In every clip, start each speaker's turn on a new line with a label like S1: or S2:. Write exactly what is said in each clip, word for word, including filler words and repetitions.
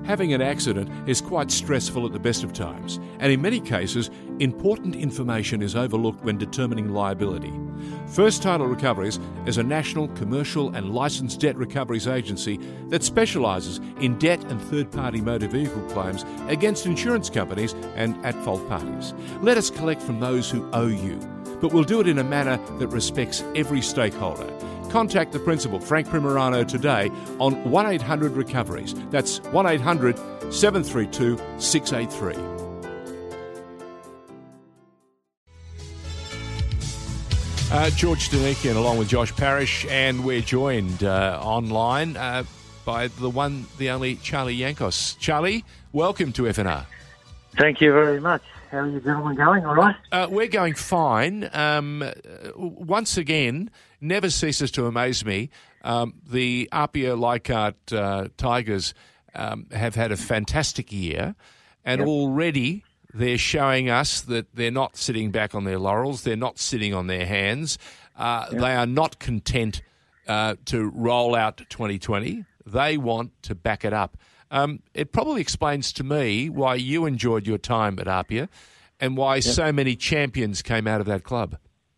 S1: Having an accident is quite stressful at the best of times, and in many cases, important information is overlooked when determining liability. First Title Recoveries is a national, commercial and licensed debt recoveries agency that specialises in debt and third-party motor vehicle claims against insurance companies and at-fault parties. Let us collect from those who owe you, but we'll do it in a manner that respects every stakeholder. Contact the principal, Frank Primerano, today on one eight hundred recoveries. That's one eight hundred seven three two six eight three. Uh, George Danikian along with Josh Parrish, and we're joined uh, online uh, by the one, the only Charlie Yankos. Charlie, welcome to F N R.
S2: Thank you very much. How are you gentlemen going, all right?
S1: Uh, we're going fine. Um, once again, never ceases to amaze me. Um, the Apia Leichhardt uh, Tigers um, have had a fantastic year, and yep. already they're showing us that they're not sitting back on their laurels. They're not sitting on their hands. Uh, yep. They are not content uh, to roll out twenty twenty. They want to back it up. Um, it probably explains to me why you enjoyed your time at Apia and why yep. so many champions came out of that club.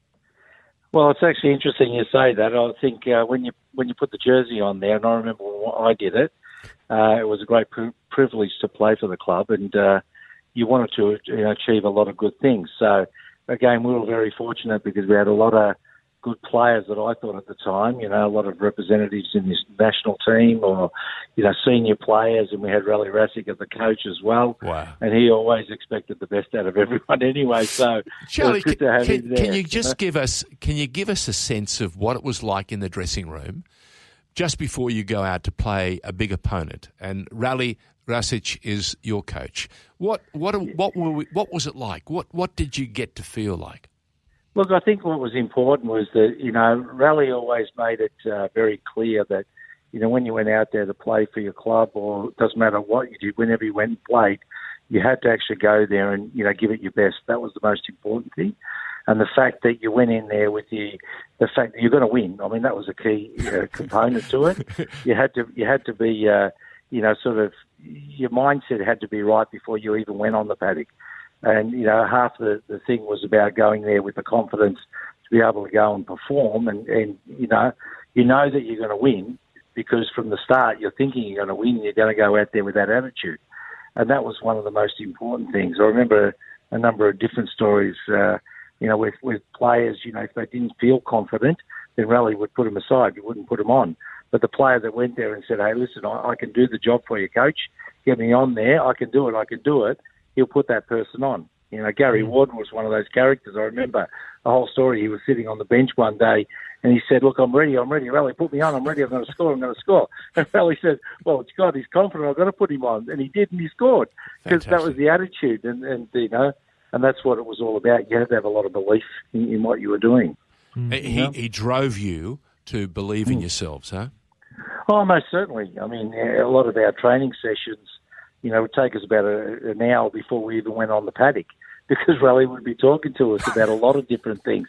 S2: Well, it's actually interesting you say that. I think uh, when you when you put the jersey on there, and I remember when I did it, uh, it was a great pri- privilege to play for the club, and uh, you wanted to you know, achieve a lot of good things. So, again, we were very fortunate because we had a lot of good players that I thought at the time, you know, a lot of representatives in this national team or, you know, senior players, and we had Rally Rassick as the coach as well.
S1: Wow.
S2: And he always expected the best out of everyone anyway, so
S1: Charlie,
S2: it was good to have
S1: can,
S2: him there.
S1: Can you just
S2: you know?
S1: give us can you give us a sense of what it was like in the dressing room just before you go out to play a big opponent? And Rally Rassick is your coach. What what what were we, what was it like? What what did you get to feel like?
S2: Look, I think what was important was that, you know, Rally always made it uh, very clear that, you know, when you went out there to play for your club, or it doesn't matter what you did, whenever you went and played, you had to actually go there and, you know, give it your best. That was the most important thing. And the fact that you went in there with the the fact that you're going to win, I mean, that was a key uh, component to it. You had to, you had to be, uh, you know, sort of, your mindset had to be right before you even went on the paddock. And, you know, half the, the thing was about going there with the confidence to be able to go and perform. And, and you know, you know that you're going to win because from the start you're thinking you're going to win and you're going to go out there with that attitude. And that was one of the most important things. I remember a number of different stories, uh, you know, with, with players, you know, if they didn't feel confident, then Rally would put them aside. You wouldn't put them on. But the player that went there and said, hey, listen, I, I can do the job for you, coach. Get me on there. I can do it. I can do it. He'll put that person on. You know, Gary Warden was one of those characters. I remember the whole story. He was sitting on the bench one day and he said, look, I'm ready, I'm ready. Rally, put me on. I'm ready. I'm going to score. I'm going to score. And Rally said, well, it's God, he's confident. I've got to put him on. And he did, and he scored. Because that was the attitude. And, and, you know, and that's what it was all about. You had to have a lot of belief in, in what you were doing.
S1: Mm. He, you know? he drove you to believe in mm. yourselves, huh?
S2: Oh, most certainly. I mean, a lot of our training sessions, you know, it would take us about a, an hour before we even went on the paddock because Rally would be talking to us about a lot of different things.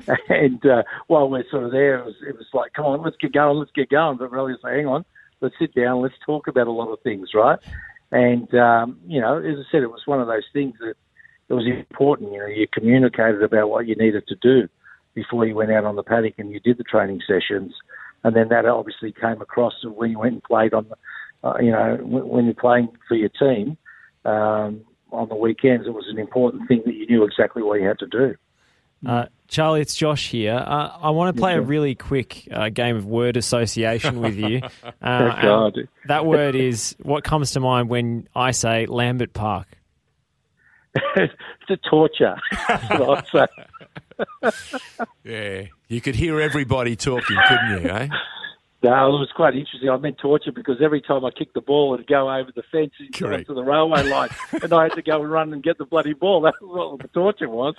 S2: And uh, while we're sort of there, it was, it was like, come on, let's get going, let's get going. But Rally would say, hang on, let's sit down, let's talk about a lot of things, right? And, um, you know, as I said, it was one of those things that it was important. You know, you communicated about what you needed to do before you went out on the paddock and you did the training sessions. And then that obviously came across when you went and played on the, Uh, you know, when you're playing for your team um, on the weekends, it was an important thing that you knew exactly what you had to do.
S3: Uh, Charlie, it's Josh here. Uh, I want to play a really quick uh, game of word association with you. Uh,
S2: God.
S3: That word is, what comes to mind when I say Lambert Park?
S2: It's a torture. That's what I'd say.
S1: Yeah, you could hear everybody talking, couldn't you, eh?
S2: No, it was quite interesting. I meant torture because every time I kicked the ball, it'd go over the fence into the railway line, and I had to go and run and get the bloody ball. That was what the torture was.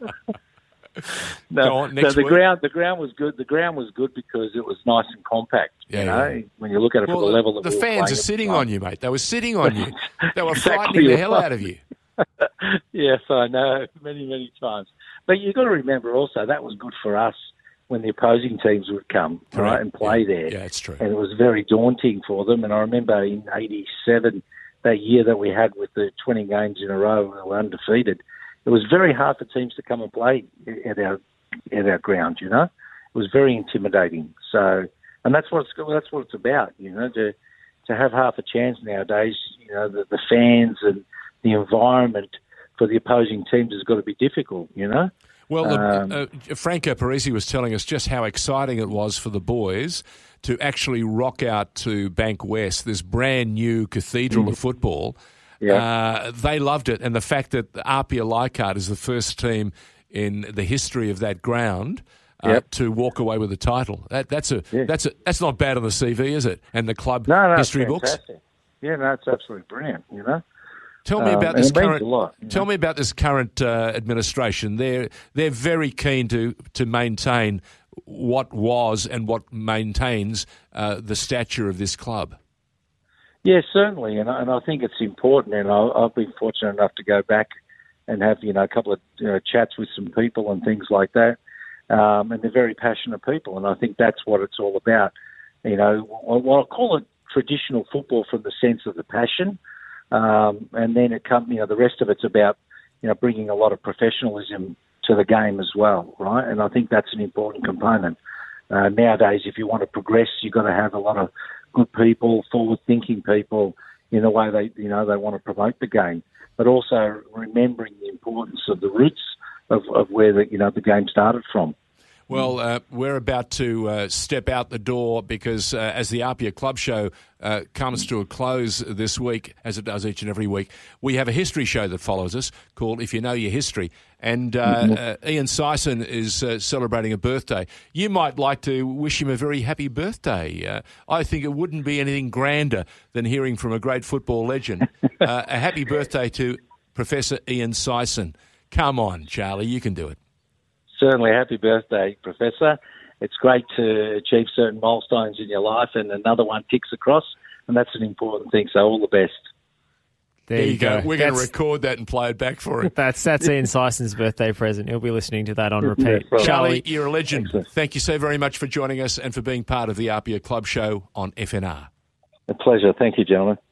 S2: No,
S1: on,
S2: so the
S1: week.
S2: ground, the ground was good. The ground was good because it was nice and compact.
S1: Yeah,
S2: you know,
S1: yeah.
S2: when you look at it
S1: well,
S2: from the level that
S1: the
S2: we
S1: fans are sitting on you, mate. They were sitting on you. They were
S2: Exactly
S1: frightening the
S2: right.
S1: hell out of you.
S2: Yes, I know, many, many times. But you've got to remember also that was good for us when the opposing teams would come, right, and play
S1: yeah.
S2: there.
S1: Yeah, it's true.
S2: And it was very daunting for them. And I remember in eighty-seven, that year that we had with the twenty games in a row, we were undefeated. It was very hard for teams to come and play at our at our ground. You know, it was very intimidating. So, and that's what it's that's what it's about. You know, to to have half a chance nowadays. You know, the, the fans and the environment for the opposing teams has got to be difficult. You know.
S1: Well,
S2: Um,
S1: uh, Franco Parisi was telling us just how exciting it was for the boys to actually rock out to Bank West, this brand new cathedral of football.
S2: Yeah.
S1: Uh, they loved it, and the fact that Apia Leichhardt is the first team in the history of that ground uh,
S2: Yep.
S1: to walk away with the title. That, that's a
S2: Yeah.
S1: that's a that's not bad on the C V, is it? And the club
S2: no, no,
S1: history
S2: it's
S1: books.
S2: fantastic. Yeah, no, it's absolutely brilliant. You know.
S1: Tell me
S2: Um,
S1: about
S2: and
S1: this
S2: it means
S1: current.
S2: a lot, you
S1: Tell
S2: know.
S1: me about this current uh, administration. They're they're very keen to to maintain what was and what maintains uh, the stature of this club.
S2: Yeah, certainly, and I, and I think it's important. And I, I've been fortunate enough to go back and have you know a couple of you know, chats with some people and things like that. Um, and they're very passionate people, and I think that's what it's all about. You know, well, I call it traditional football from the sense of the passion. Um, and then it comes, you know, the rest of it's about, you know, bringing a lot of professionalism to the game as well, right? And I think that's an important component. Uh, nowadays, if you want to progress, you've got to have a lot of good people, forward-thinking people in the way they, you know, they want to promote the game, but also remembering the importance of the roots of, of where the, you know, the game started from.
S1: Well, uh, we're about to uh, step out the door because uh, as the Apia Club Show uh, comes to a close this week, as it does each and every week, we have a history show that follows us called If You Know Your History. And uh, mm-hmm. uh, Ian Sison is uh, celebrating a birthday. You might like to wish him a very happy birthday. Uh, I think it wouldn't be anything grander than hearing from a great football legend. uh, a happy birthday to Professor Ian Sison. Come on, Charlie, you can do it.
S2: Certainly, happy birthday, Professor. It's great to achieve certain milestones in your life, and another one ticks across, and that's an important thing, so all the best.
S3: There,
S1: there
S3: you
S1: you go.
S3: go.
S1: We're going to
S3: That's-
S1: record that and play it back for him.
S3: That's that's Ian Sison's birthday present. He'll be listening to that on repeat.
S2: right.
S1: Charlie, you're a legend.
S2: Excellent.
S1: Thank you so very much for joining us and for being part of the Apia Club Show on F N R.
S2: A pleasure. Thank you, gentlemen.